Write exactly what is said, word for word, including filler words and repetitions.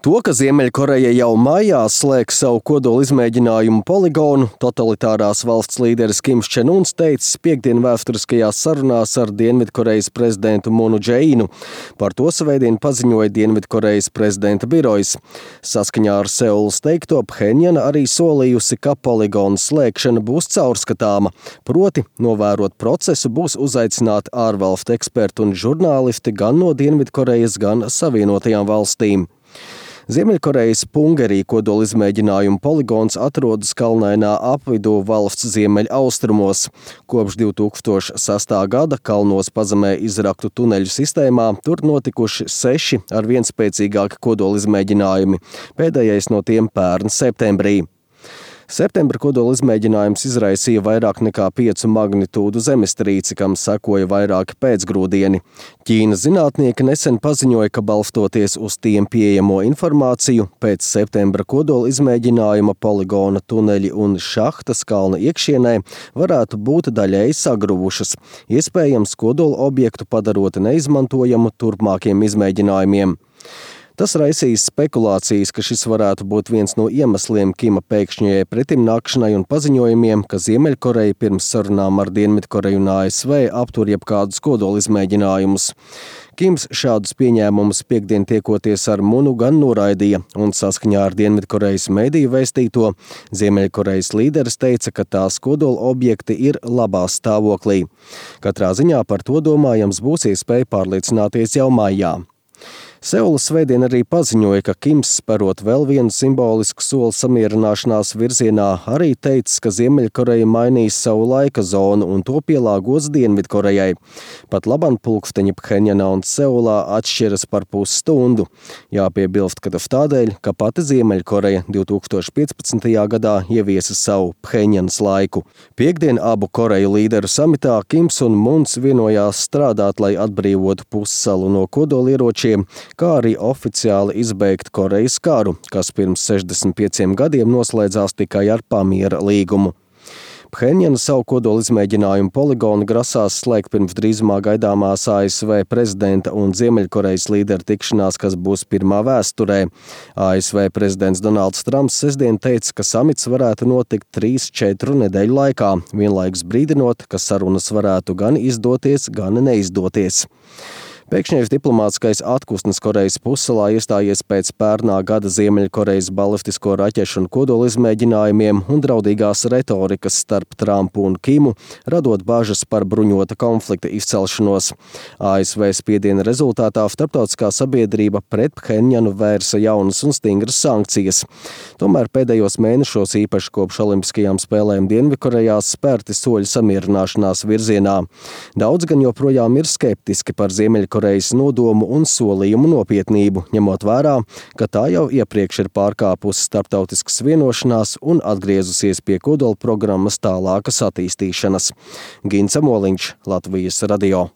To, ka Ziemeļkoreja jau maijā slēgs savu kodola izmēģinājumu poligonu, totalitārās valsts līderis Kims Čen Uns teicis piektdien vēsturiskajās sarunās ar Dienvidkorejas prezidentu Munu Džeīnu. Par to svētdien paziņoja Dienvidkorejas prezidenta birojs. Saskaņā ar Seulas teikto, Phenjana arī solījusi, ka poligona slēgšana būs caurskatāma. Proti, novērot procesu būs uzaicināti ārvalstu eksperti un žurnālisti gan no Dienvidkorejas, gan Savienotajām valstīm. Ziemeļkorejas Pungerī kodola izmēģinājuma poligons atrodas kalnainā apvidū valsts ziemeļaustrumos. Kopš divi tūkstoši sestā gada kalnos pazemē izraktu tuneļu sistēmā tur notikuši seši ar vien spēcīgāki kodola izmēģinājumi, pēdējais no tiem pērn septembrī. Septembra kodola izmēģinājums izraisīja vairāk nekā piecu magnitūdu zemestrīci, kam sekoja vairāki pēcgrūdieni. Ķīnas zinātnieki nesen paziņoja, ka balstoties uz tiem pieejamo informāciju, pēc septembra kodola izmēģinājuma poligona tuneļi un šahtas kalna iekšienē varētu būt daļēji sagruvušas, iespējams kodola objektu padarot neizmantojamu turpmākiem izmēģinājumiem. Tas raisīs spekulācijas, ka šis varētu būt viens no iemesliem Kima pēkšņajai pretimnākšanai un paziņojumiem, ka Ziemeļkoreja pirms sarunām ar Dienvidkoreju un A S V aptur jebkādus kodola izmēģinājumus. Kims šādus pieņēmumus piektdien tiekoties ar Munu gan noraidīja, un saskaņā ar Dienvidkorejas mediju vēstīto, Ziemeļkorejas līderis teica, ka tās kodola objekti ir labā stāvoklī. Katrā ziņā par to domājams būs iespēja pārliecināties jau maijā. Seula svētdien arī paziņoja, ka Kims, sperot vēl vienu simbolisku soli samierināšanās virzienā, arī teicis, ka Ziemeļkoreja mainīs savu laika zonu un to pielāgos Dienvidkorejai. Pat laban pulksteņi Phenjanā un Seulā atšķiras par pusstundu. Jāpiebilst, ka tas tādēļ, ka pati Ziemeļkoreja divi tūkstoši piecpadsmitajā gadā ieviesa savu Phenjanas laiku. Piektdien abu Koreju līderu samitā Kims un Muns vienojās strādāt, lai atbrīvotu pussalu no kodolieročiem, kā arī oficiāli izbeigt Korejas karu, kas pirms sešdesmit pieciem gadiem noslēdzās tikai ar pamiera līgumu. Phenjana savu kodola izmēģinājumu poligonu grasās slēgt pirms drīzumā gaidāmās A S V prezidenta un Ziemeļkorejas līderu tikšanās, kas būs pirmā vēsturē. A S V prezidents Donalds Trumps sestdien teica, ka samits varētu notikt trīs četru nedēļu laikā, vienlaikus brīdinot, ka sarunas varētu gan izdoties, gan neizdoties. Pēkšņais diplomātiskais atpūsnis Korejas pussalā iestājies pēc pērnā gada Ziemeļkorejas balistisko raķešu un kodola izmēģinājumiem un draudīgās retorikas starp Trumpu un Kimu, radot bažas par bruņota konflikta izcelšanos. A S V spiediena rezultātā starptautiskā sabiedrība pret Phenjanu vērsa jaunas un stingras sankcijas. Tomēr pēdējos mēnešos, īpaši kopš Olimpiskajām spēlēm Dienvidkorejā, spērti soļi samierināšanās virzienā. Daudz gan joprojām ir skeptiski par Ziemeļkorejas Korejas nodomu un solījumu nopietnību, ņemot vērā, ka tā jau iepriekš ir pārkāpusi starptautiskas vienošanās un atgriezusies pie kodola programmas tālākas attīstīšanas. Gins Amoliņš, Latvijas radio.